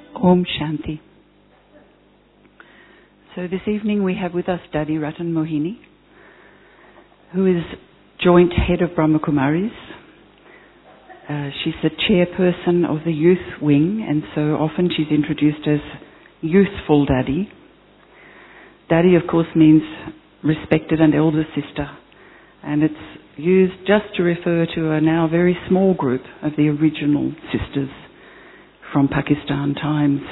Om Shanti. So this evening we have with us Dadi Ratan Mohini, who is joint head of Brahma Kumaris. She's the chairperson of the youth wing, and so often she's introduced as youthful Dadi. Dadi, of course, means respected and elder sister, and it's used just to refer to a now very small group of the original sisters from Pakistan times.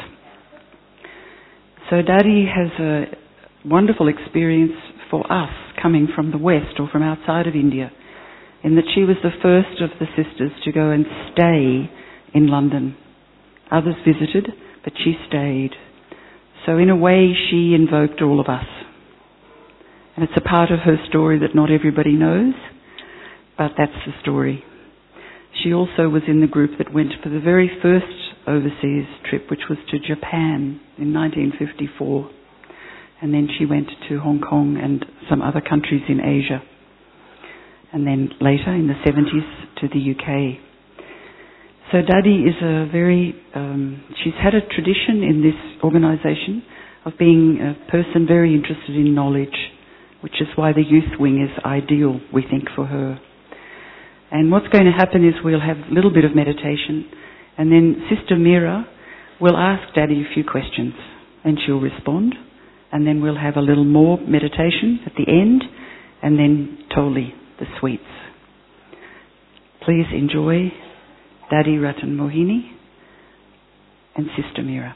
So Dadi has a wonderful experience for us coming from the West or from outside of India, in that she was the first of the sisters to go and stay in London. Others visited, but she stayed. So in a way she invoked all of us. And it's a part of her story that not everybody knows, but that's the story. She also was in the group that went for the very first overseas trip, which was to Japan in 1954. And then she went to Hong Kong and some other countries in Asia. And then later in the 70s to the UK. So Dadi is she's had a tradition in this organisation of being a person very interested in knowledge, which is why the youth wing is ideal, we think, for her. And what's going to happen is we'll have a little bit of meditation, and then Sister Meera will ask Dadi a few questions, and she'll respond, and then we'll have a little more meditation at the end, and then Toli, the sweets. Please enjoy Dadi Ratan Mohini and Sister Meera.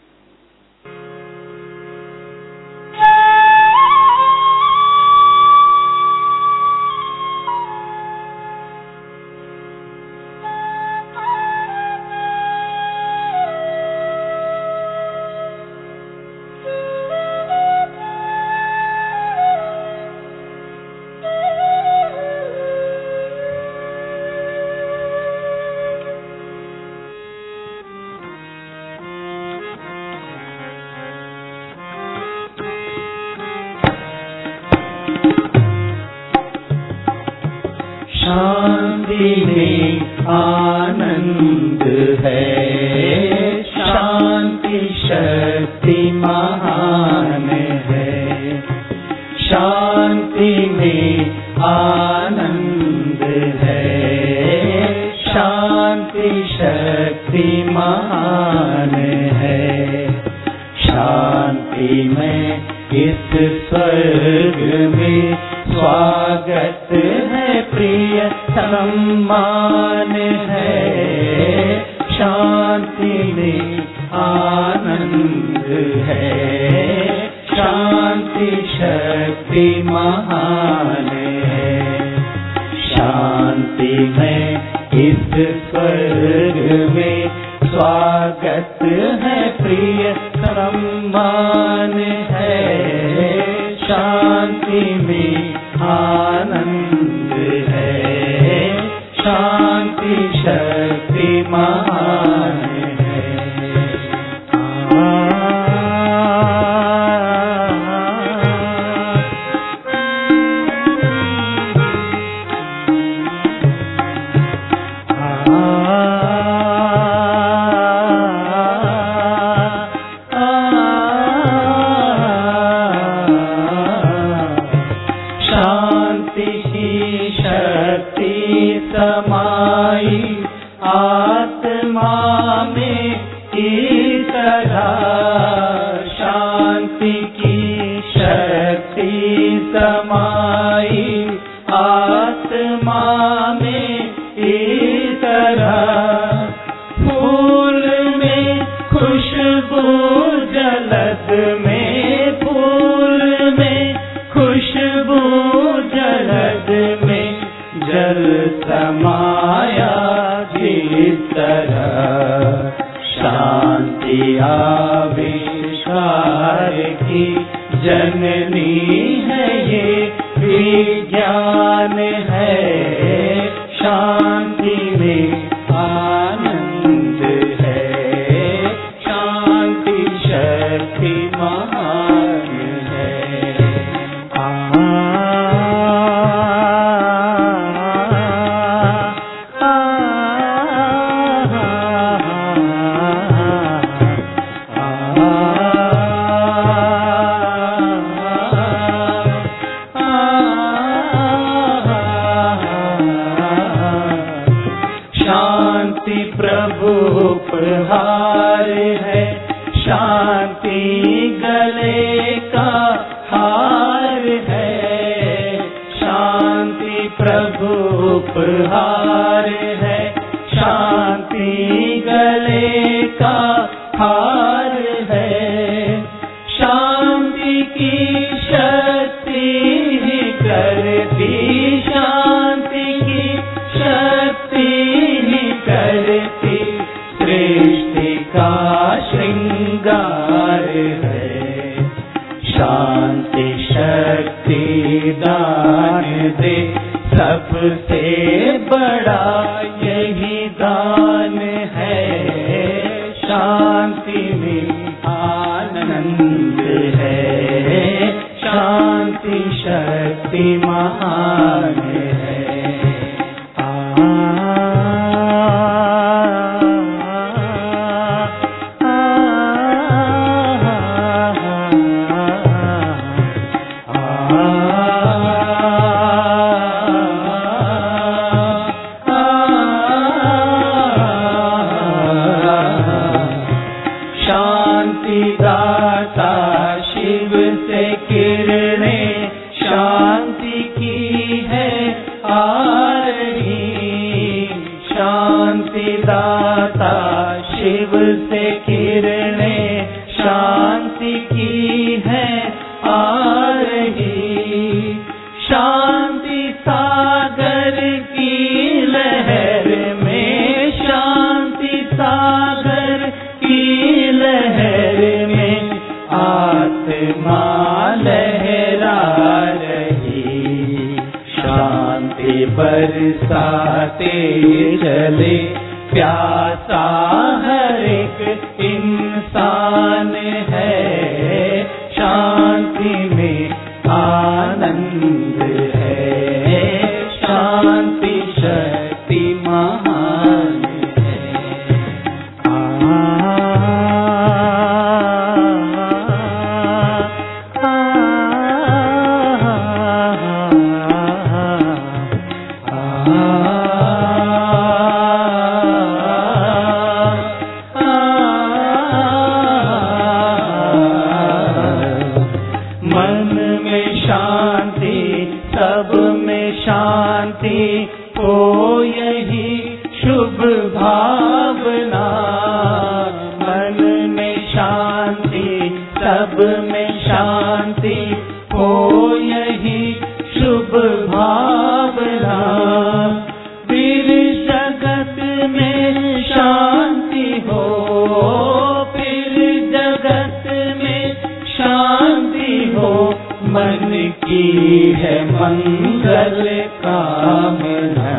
शांति में आनंद है, शांति शक्ति महान है। शांति में आनंद है, शांति शक्ति महान है। शांति में इस स्वर्ग में स्वागत है, प्रिय सम्मान है। शांति में आनंद है, शांति शक्ति महान है। शांति में इस स्वर्ग में स्वागत है, प्रिय सम्मान है। शांति में आनंद है, शांति शक्ति महान है। समाई आत्मा में की तरह, शांति की शक्ति समाई आत्मा में की तरह। फूल में खुशबू जलद में, फूल में खुशबू जलद में जल समाया जिस तरह। शांति आविष्कार की जननी है, ये विज्ञान है। शांति में आनंद है, शांति शक्ति महान है। का हार है। शांति की शक्ति ही करती, शांति की शक्ति ही करती सृष्टि का श्रृंगार है। शांति शक्ति दान दे, सबसे बड़ा यही दान है। शांति में आनंद है, शांति शक्ति महान है। शिव से किरणें शांति की है आ रही। शांति सागर की लहर में, शांति सागर की लहर में आत्मा लहरा रही। शांति बरसाते चले, प्यासा हर एक इंसान है। शांति में आनंद है, शांति शक्ति महान है। हो यही शुभ भावना, मन में शांति, सब में शांति, हो यही शुभ भावना। फिर जगत में शांति हो, फिर जगत में शांति हो, मन की है मंगल कामना।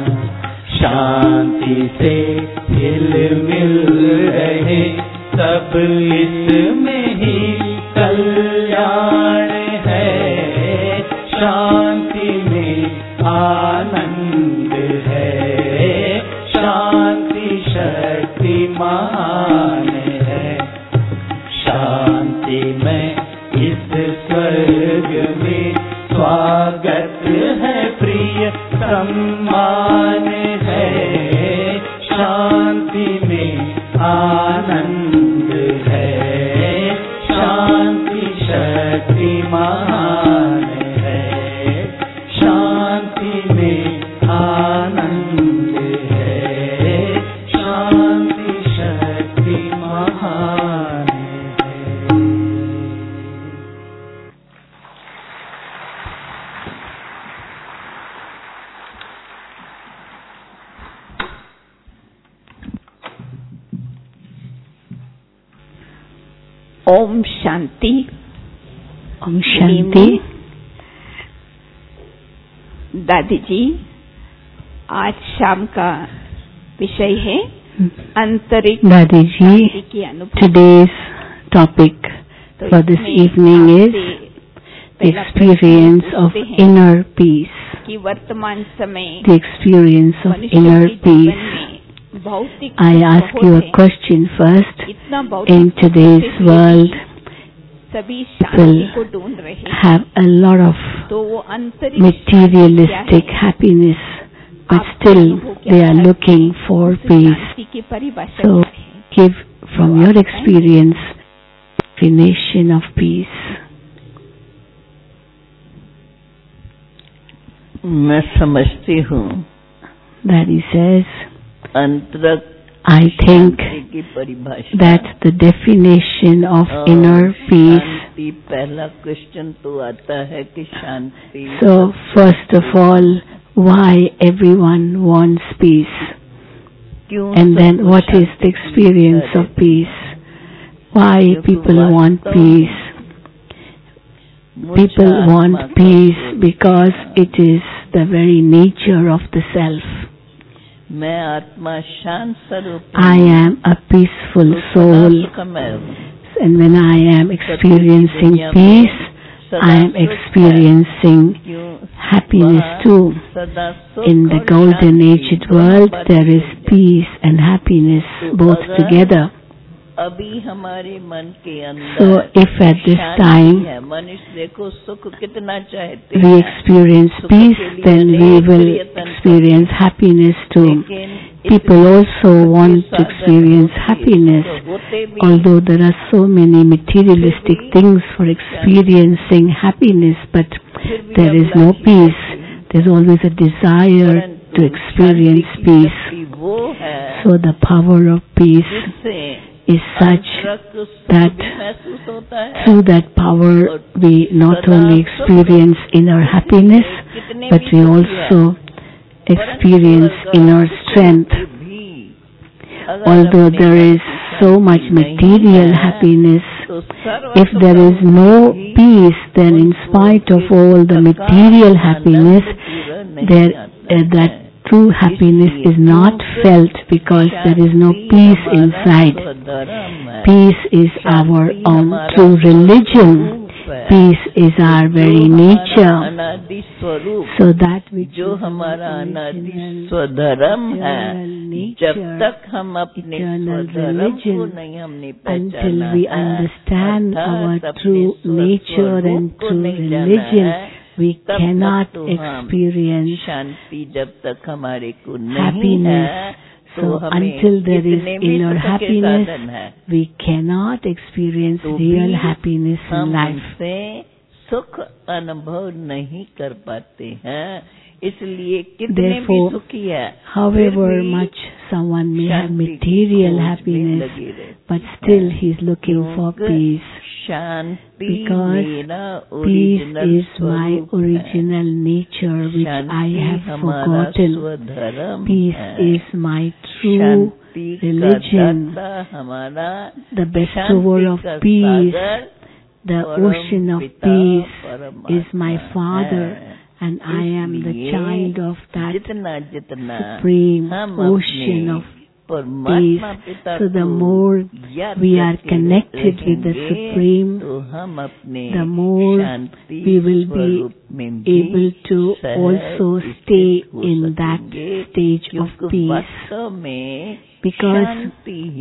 शांति से हिल मिल रहे सब, इसमें ही कल्याण है। शांति में आनंद है, शांति शक्ति महान है। शांति में इस स्वर्ग में स्वागत है, प्रिय सम्मान है। शांति में आनंद है, शांति शक्ति महान है। शांति में आनंद है, शांति शक्ति महान है। ओम शांति। ओम शांति। दादी जी, आज शाम का विषय है आंतरिक दादी जी, की अनुभूति। today's topic for this evening is the experience of inner peace. कि वर्तमान समय The experience of inner peace. I ask you a question first. In today's world, people have a lot of materialistic happiness, but still they are looking for peace. So, give from your experience definition of peace. मैं समझती हूँ, Daddy says, अंतरक I think की परिभाषा, that the definition of inner peace. शांति, पहला question तो आता है कि शांति. So first of all, why everyone wants peace, and then what is the experience of peace? Why people want peace? People want peace because it is the very nature of the self. मैं आत्मा शांत स्वरूप, I am a peaceful soul, and when I am experiencing peace, I am experiencing happiness too. In the golden aged world, there is peace and happiness both together. अभी हमारे मन के अंदर, So if at this time मनुष्य देखो सुख कितना चाहते we experience peace, then we will experience happiness too. People also want to experience happiness, although there are so many materialistic things for experiencing happiness, but there is no peace. There's always a desire to experience peace. So the power of peace is such that through that power we not only experience inner happiness, but we also experience inner strength. Although there is so much material happiness, if there is no peace, then in spite of all the material happiness, that true happiness is not felt because there is no peace inside. Peace is our own true religion. Peace is our very nature. So that which जो हमारा अनादि स्वधर्म है, जब तक हम अपने स्वधर्म को नहीं हमने पहचाना, until we understand our true nature and true religion, we cannot experience शांति. जब तक हमारे को नहीं happiness. है, So until there is inner happiness, we cannot experience real happiness in life. सुख अनुभव नहीं कर पाते हैं, इसलिए कितने भी सुखी है, however much someone may have material happiness, but still he is looking for peace. Because peace is my original nature which I have forgotten. Peace is my true religion. The bestower of peace, the ocean of peace is my Father, and I am the child of that supreme ocean of peace. So the more we are connected with the Supreme, the more we will be able to also stay in that stage of peace. Because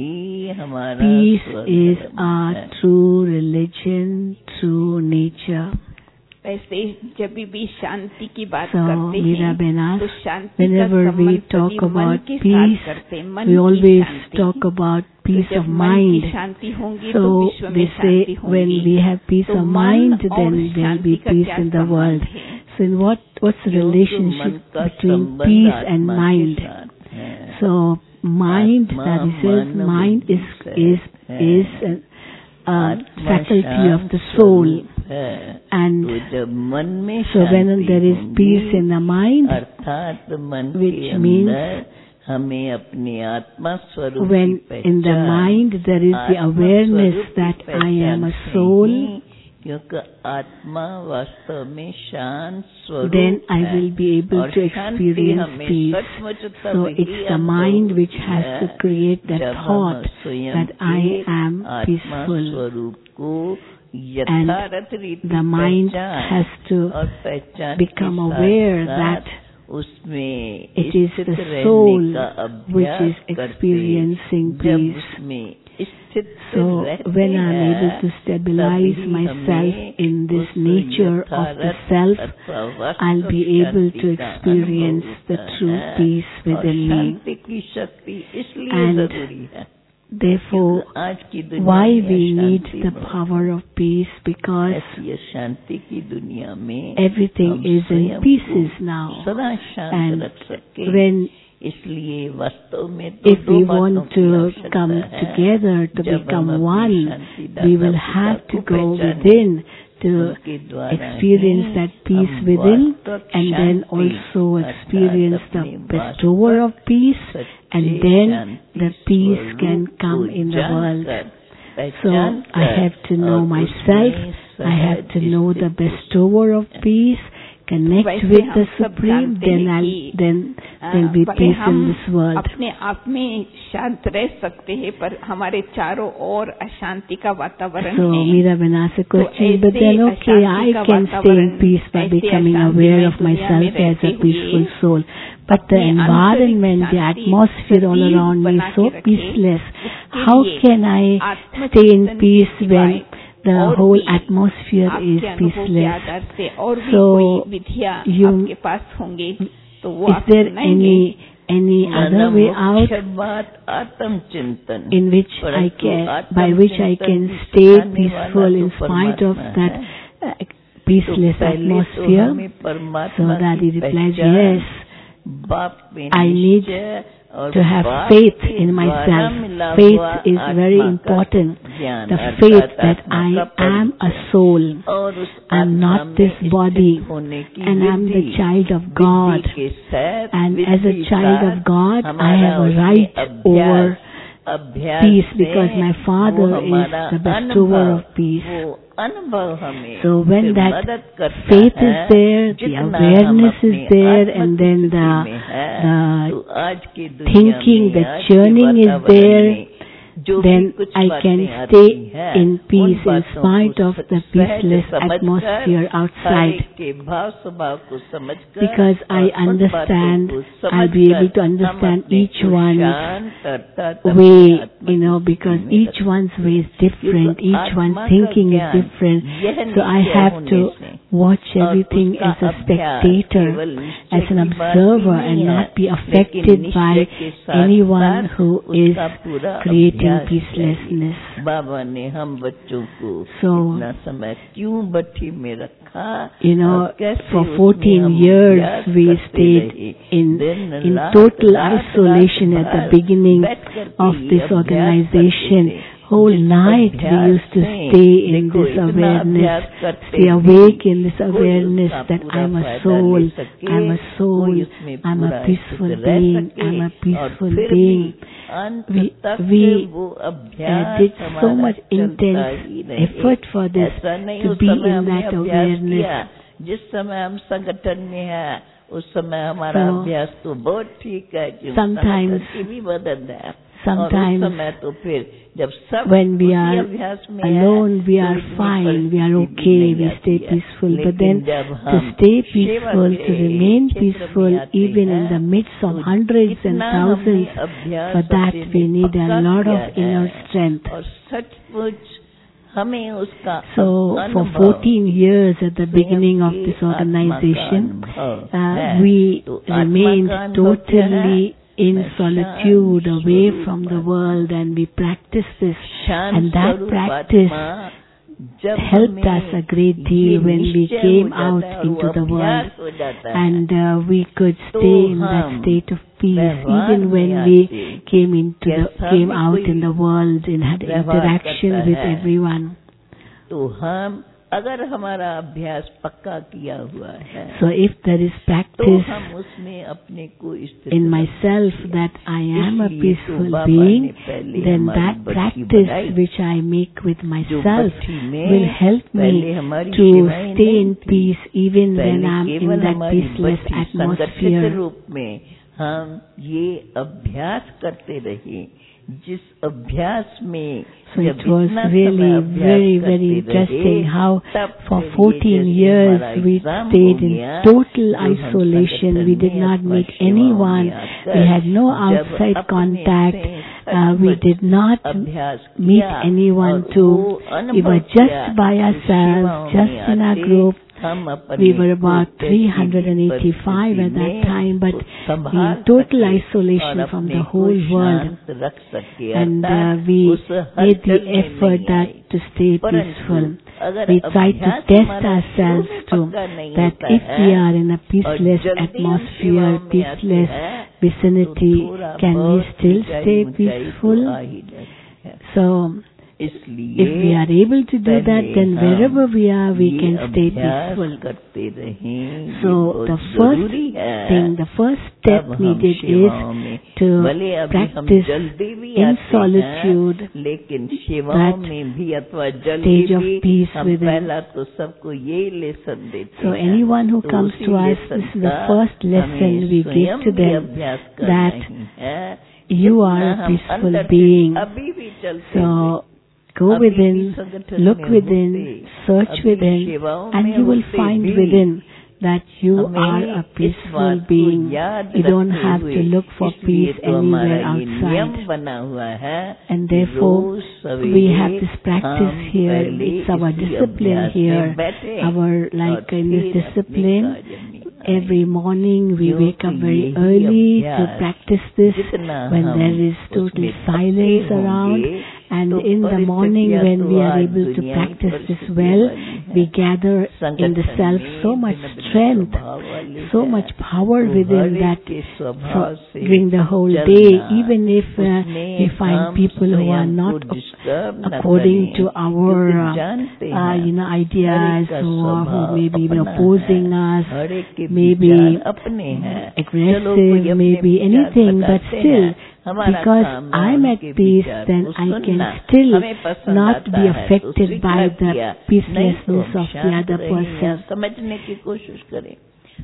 peace is our true religion, true nature. वैसे जब भी शांति की बात So, करते हैं Benas, तो शांति whenever का we संबंध talk सभी मन about के peace, साथ करते हैं, मन we की always Shanti. talk about peace तो of जब मन mind. की शांति होंगी तो So विश्व में they शांति say होगी। when we have peace तो of मन mind, और then there will be शांति का peace क्या in the संबंध world. है? So in what's the relationship between peace and mind? So mind, that is, mind is a faculty of the soul. And so when there is peace in the mind, which means हमें अपने आत्मा स्वरूप when in the mind there is the awareness that I am a soul, क्योंकि आत्मा वास्तव में शांत स्वरूप then I will be able to experience peace. So it's the mind which has to create that thought that I am peaceful. And the mind has to become aware that it is the soul which is experiencing peace. So when I am able to stabilize myself in this nature of the self, I'll be able to experience the true peace within me. And therefore, why we need the power of peace? Because everything is in pieces now. And when इसलिए वास्तव में तो if we want to come together to become one, we will have to go within to experience that peace within, and then also experience the bestower of peace, and then the peace can come in the world. So I have to know myself, I have to know the bestower of peace, connect with the Supreme, then there'll be peace in this world. अपने आप में शांत रह सकते हैं, पर हमारे चारों ओर अशांति का वातावरण So है। Meera been asked a question, but then okay, I can stay in peace by becoming aware of myself as a peaceful soul. But the environment, the atmosphere all around me is so peaceless. How can I stay in peace when the whole atmosphere is peaceless? So, is there any other way out in which by which I can stay peaceful in spite of that peaceless atmosphere? So Daddy replies, yes, I need to have faith in myself. Faith is very important. The faith that I am a soul. I'm not this body, and I'm the child of God. And as a child of God, I have a right over peace because my Father is the bestower of peace. So when that faith is there, the awareness is there, and then the thinking, the churning is there, then I can stay in peace in spite of the peaceless atmosphere outside. Because I understand, I'll be able to understand each one's way, because each one's way is different, each one's thinking is different. So I have to watch everything as a spectator, as an observer, and not be affected by anyone who is creating peacelessness. So, for 14 years we stayed in total isolation at the beginning of this organization. Whole night we used to stay in this awareness, stay awake in this awareness that I'm a soul, I'm a soul, I'm a peaceful being, I'm a peaceful being. We did so much intense effort for this, to be in that awareness. जिस समय हम संगठन में है उस समय हमारा अभ्यास तो बहुत ठीक है कि भी बदल है। Sometimes when we are alone, we are fine, we are okay, we stay peaceful. But then to stay peaceful, to remain peaceful, even in the midst of hundreds and thousands, for that we need a lot of inner strength. So for 14 years at the beginning of this organization, we remained totally in solitude, away from the world, and we practiced this, and that practice helped us a great deal when we came out into the world, and we could stay in that state of peace even when we came out in the world and had interaction with everyone. अगर हमारा अभ्यास पक्का किया हुआ है, so if there is practice हम उसमें अपने को in myself that I am a peaceful being, then that practice which I make with myself will help me to stay in peace even when I'm in that peaceless atmosphere. रूप में हम ये अभ्यास करते रहे, जिस अभ्यास में So it was really very, very interesting how for 14 years we stayed in total isolation. We did not meet anyone. We had no outside contact. We did not meet anyone too. We were just by ourselves, just in our group. We were about 385 at that time, but in total isolation from the whole world. And we made the effort to stay peaceful. we try to test ourselves to that if we are in a peaceless atmosphere, peaceless vicinity, can we still stay peaceful? So, if we are able to do that, then wherever we are, we can stay peaceful. So the first thing, the first step needed is to practice in solitude that stage of peace within. So anyone who comes to us, this is the first lesson we give to them, that you are a peaceful being. So go within, look within, search within, and you will find within that you are a peaceful being. You don't have to look for peace anywhere outside. And therefore, we have this practice here. It's our discipline here. Our, like in this discipline, every morning we wake up very early to practice this when there is total silence around. And in the morning when we are able to practice this well, we gather in the self so much strength, so much power within that during the whole day. Even if we find people who are not according to our ideas, who may be opposing us, maybe aggressive, maybe anything, but still, because I'm at peace, then I can still not be affected by the peacelessness of the other person.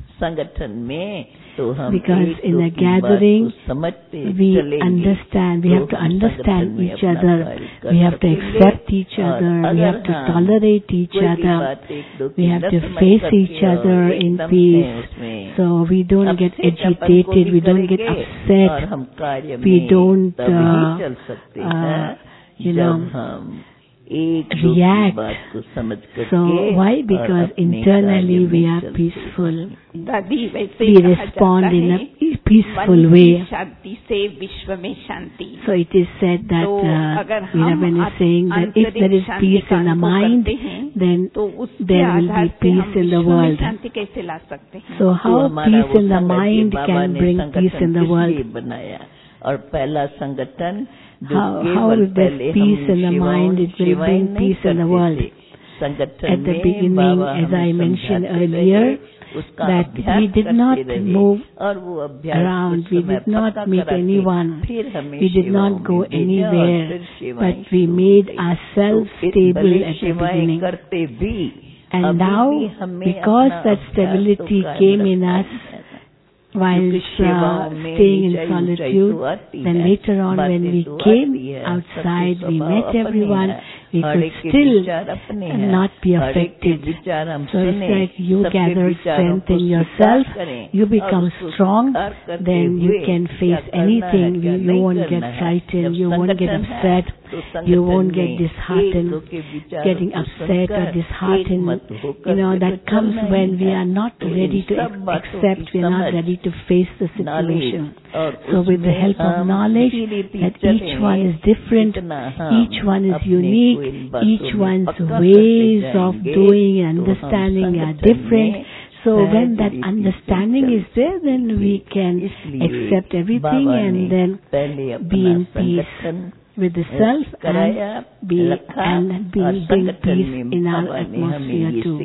Because in a gathering, we have to understand each other, we have to accept each other, we have to tolerate each other, we have to face each other in peace. So we don't get agitated, we don't get upset, we don't react. So why? Because internally we are peaceful. We respond in a peaceful way. So it is said that Veeraben is saying that if there is peace in the mind, then there will be peace in the world. So how peace in the mind can bring peace in the world? How if there's peace in the mind, it will bring peace in the world. At the beginning, as I mentioned earlier, that we did not move around, we did not meet anyone, we did not go anywhere, but we made ourselves stable at the beginning. And now, because that stability came in us, while staying in solitude, then later on when we came outside, we met everyone, we could still not be affected. So it's like you gather strength in yourself, you become strong, then you can face anything, you won't get frightened, you won't get upset, you won't get disheartened, getting upset or disheartened. That comes when we are not ready to accept, we are not ready to face the situation. So with the help of knowledge, that each one is different, each one is unique, each one's ways of doing and understanding are different. So when that understanding is there, then we can accept everything and then be in peace with the self and bring peace in our atmosphere too.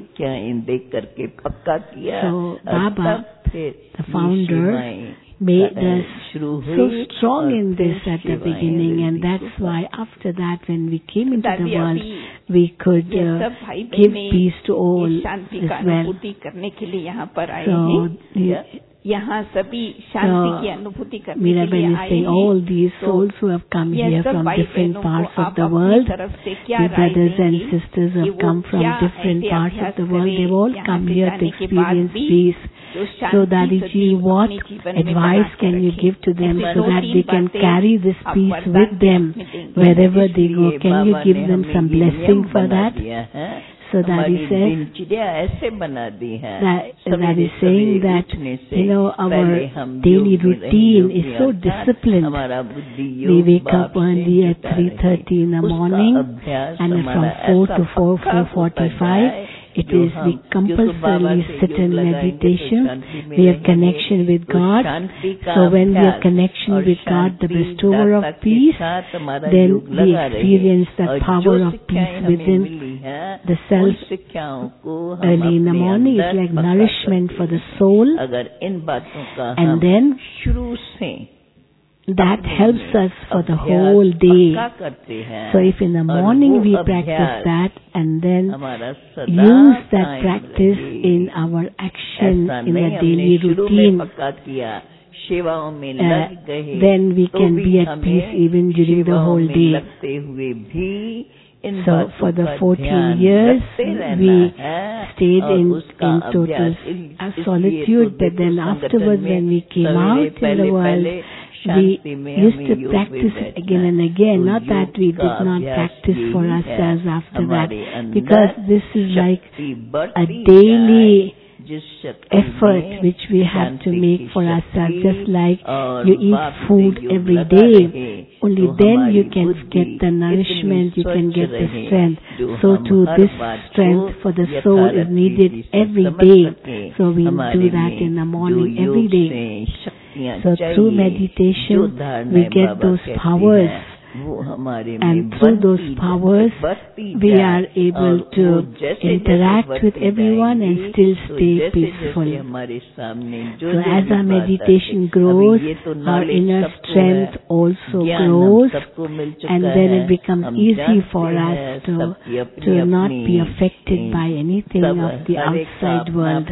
So Baba, the founder, made us so strong in this at the beginning, and that's why after that when we came into the world, we could give peace to all as well. So Veeraben is saying all these souls who have come here from different parts of the world, the brothers and sisters who have come from different parts of the world, they've all come here to experience peace. So Dadiji, what advice can you give to them so that they can carry this peace with them wherever they go? Can you give them some blessing for that? So Daddy says दिनचर्या ऐसे बना दी है that is saying that our daily routine is so disciplined. We wake up early at 3:30 in the morning, and from 4 to 4:45 it is we compulsorily sit in meditation. We have connection with God. So when we have connection with God, the bestower of peace, then we experience the power of peace within the self. Early in the morning is like nourishment for the soul, and then that helps us for the whole day. So if in the morning we practice that and then use that practice in our action in the daily routine, then we can be at peace even during the whole day. So for the 14 years we stayed in total solitude, but then afterwards when we came out in the world, we used to practice it again and again. Not that we did not practice for ourselves after that, because this is like a daily effort which we have to make for ourselves. Just like you eat food every day, only then you can get the nourishment, you can get the strength. So too this strength for the soul is needed every day. So we do that in the morning every day. So through meditation we get those powers, and through those powers we are able to interact with everyone and still stay peaceful. So as our meditation grows, our inner strength also grows, and then it becomes easy for us to not be affected by anything of the outside world.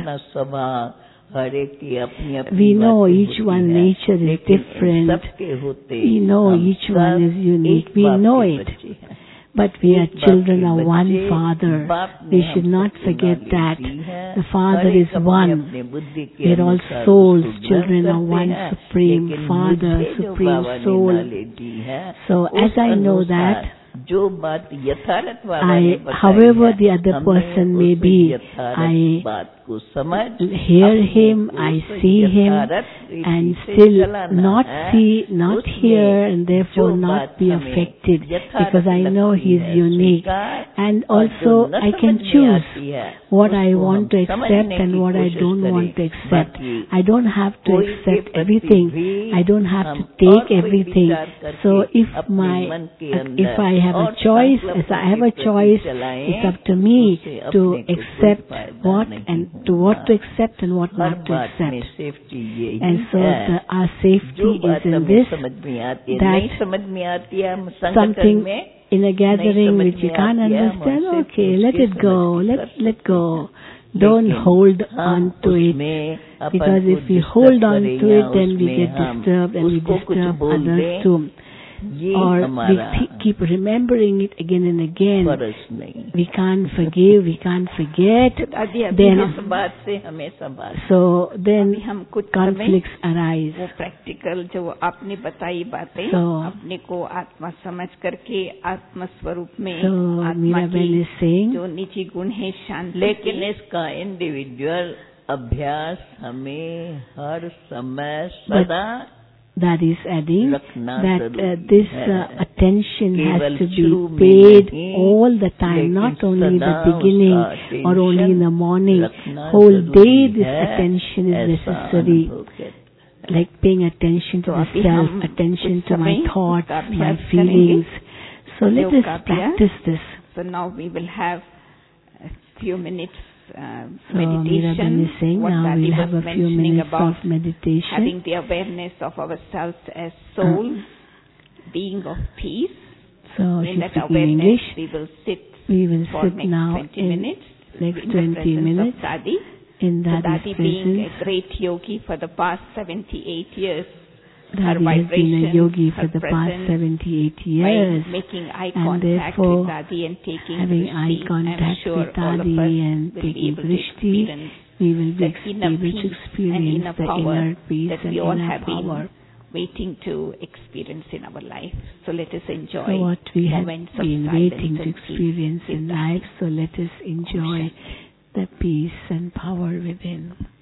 We know each one's nature is different. We know each one is unique. We know it. But we are children of one Father. We should not forget that. The Father is one. We are all souls, children of one Supreme Father, Supreme Soul. So as I know that, however the other person may be, I hear him, I see him, and still not see, not hear, and therefore not be affected, because I know he is unique. And also I can choose what I want to accept and what I don't want to accept. I don't have to accept everything. I don't have to take everything. So if I have a choice, it's up to me to accept what to accept and what not to accept. And so our safety is in this, that something in a gathering which you can't understand, okay, let it go, let go. Don't hold on to it, because if we hold on to it, then we get disturbed and we disturb others too. Or we keep remembering it again and again. We can't forgive, we can't forget. So then conflicts arise. वो practical जो आपने बताई बातें, अपने को आत्मा समझ करके आत्मा स्वरूप में आत्मा की जो निजी गुण है शांति, लेकिन इसका इंडिविजुअल अभ्यास हमें हर समय सदा that is adding that this attention has to be paid all the time, not only the beginning or only in the morning. Whole day this attention is necessary, like paying attention to the self, attention to my thoughts, my feelings. So let us practice this. So now we will have a few minutes meditation. Is saying what now we'll have a few minutes about of meditation. Having the awareness of ourselves as souls, being of peace. So in that English, we will sit for next now 20 minutes. Next 20 minutes. Dadi. In Dadi being a great yogi for the past 78 years. Dadi has been a yogi for the past 78 years, making eye and contact therefore with Dadi and taking having Drishti, eye contact with Dadi and taking Drishti, we will be able to experience the inner peace and inner power waiting to experience in our life. So let us enjoy what we have moments of been silence waiting to and experience peace in life. So let us enjoy the peace and power within.